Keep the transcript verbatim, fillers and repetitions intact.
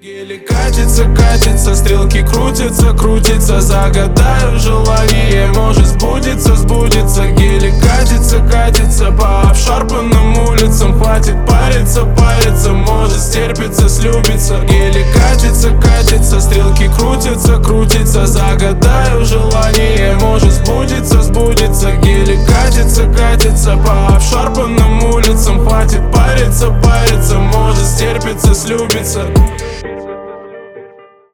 Гелик катится, катится, стрелки крутятся, крутятся. Загадаю желание, может сбудется, сбудется. Гелик катится, катится по обшарпанным улицам. Хватит париться, париться, может стерпится, слюбится. Гелик катится, катится, стрелки крутятся, крутятся. Загадаю желание, может сбудется.